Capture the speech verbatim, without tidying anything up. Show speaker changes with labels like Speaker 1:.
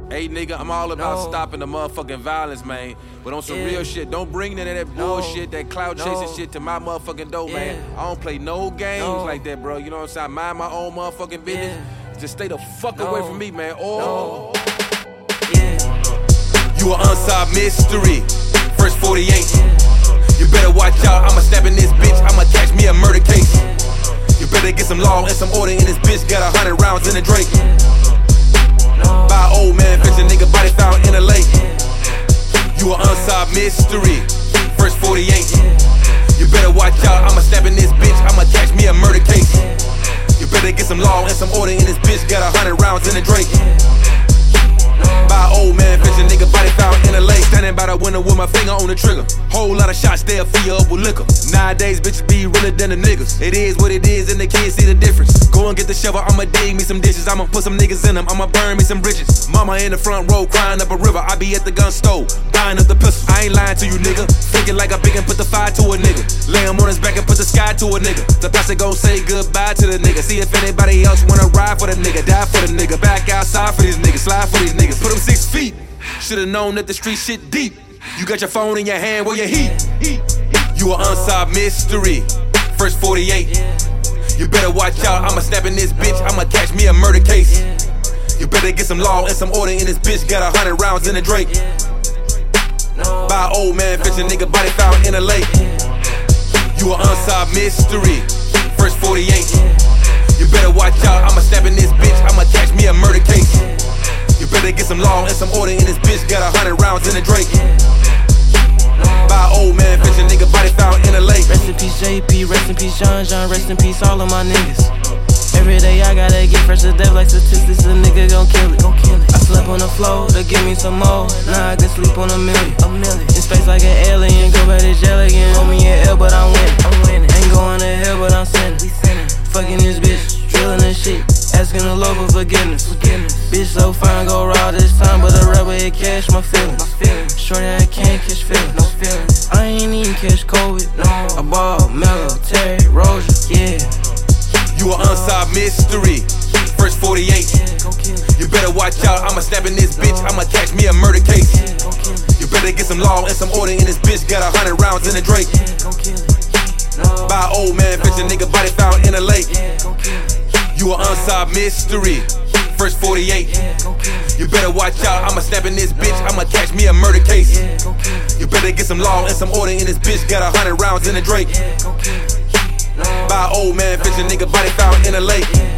Speaker 1: Hey nigga, I'm all about
Speaker 2: No.
Speaker 1: stopping the motherfucking violence, man. But on some
Speaker 2: Yeah.
Speaker 1: real shit, don't bring none of that
Speaker 2: No.
Speaker 1: bullshit, that cloud chasing
Speaker 2: No.
Speaker 1: shit to my motherfucking door,
Speaker 2: Yeah.
Speaker 1: man. I don't play no games
Speaker 2: No.
Speaker 1: like that, bro. You know what I'm saying? I mind my own motherfucking business.
Speaker 2: Yeah.
Speaker 1: Just stay the fuck
Speaker 2: No.
Speaker 1: away from me, man. Oh.
Speaker 2: No. Yeah.
Speaker 1: You an unsolved mystery. First forty-eight. You better watch out. I'ma stab in this bitch. I'ma catch me a murder case. You better get some law and some order in this bitch. Got a hundred rounds in the Drake.
Speaker 2: No.
Speaker 1: By an old man, fetch a nigga body found in a lake. You an unsolved mystery. First forty-eight. You better watch out. I'ma stab in this bitch. I'ma catch me a murder case. You better get some law and some order in this bitch. Got a hundred rounds in the Drake. By an old man, fetch a nigga body found in a lake. Standing by the window with my finger on the trigger. Whole lot of shots, they'll fill you up with liquor. Nowadays, bitches be realer than the niggas. It is what it is, and the kids see the difference. Go and get the shovel, I'ma dig me some dishes. I'ma put some niggas in them, I'ma burn me some bridges. Mama in the front row crying up a river. I be at the gun store, buying up the pistol. I ain't lying to you, nigga. Thinking like I big and put the fire to a nigga. Lay him on his back and put the sky to a nigga. The pastor gon' say goodbye to the nigga. See if anybody else wanna ride for the nigga. Die for the nigga, back outside for these niggas. Slide for these niggas, put them six feet. Should've known that the street shit deep. You got your phone in your hand, where your heat? You an unsolved mystery. First forty-eight. You better watch out, I'ma snap in this bitch. I'ma catch me a murder case. You better get some law and some order in this bitch. Got a hundred rounds in the Drake. By an old man, fetch a nigga body found in a lake. You an unsolved mystery. First forty-eight. You better watch out, I'ma snap in this bitch. I'ma catch me a murder case. You better get some law and some order in this bitch. Got a hundred rounds in the Drake. By an old man, fetch a nigga body found in a lake.
Speaker 2: Rest in peace J P, rest in peace John John, rest in peace all of my niggas. Every day I gotta get fresh to death like statistics, a nigga gon' kill it. I slept on the floor to give me some more. Now I can sleep on a million. A million. In space like an alien, go back to jail again. Hold me an L, but I'm winning. I'm winning. Ain't going to hell, but I'm sinning. Fucking this bitch, drilling and shit. Asking the Lord for forgiveness. forgiveness. Bitch so fine, go raw this time, but the rubber it catch my feelings. My feelings. Shorty, I can't catch feelings. No feelings. I ain't even catch COVID. No. I bought Mellow, Terry, Roger, yeah.
Speaker 1: You an unsolved mystery. First forty-eight. You better watch out, I'ma stab in this bitch. I'ma catch me a murder case. You better get some law and some order in this bitch. Got a hundred rounds in the Drake. By an old man, fetch a nigga body found in a lake. You an unsolved mystery. First forty-eight. You better watch out, I'ma stab in this bitch. I'ma catch me a murder case. You better get some law and some order in this bitch. Got a hundred rounds in the Drake. By an old man, fetch a nigga body found in a lake.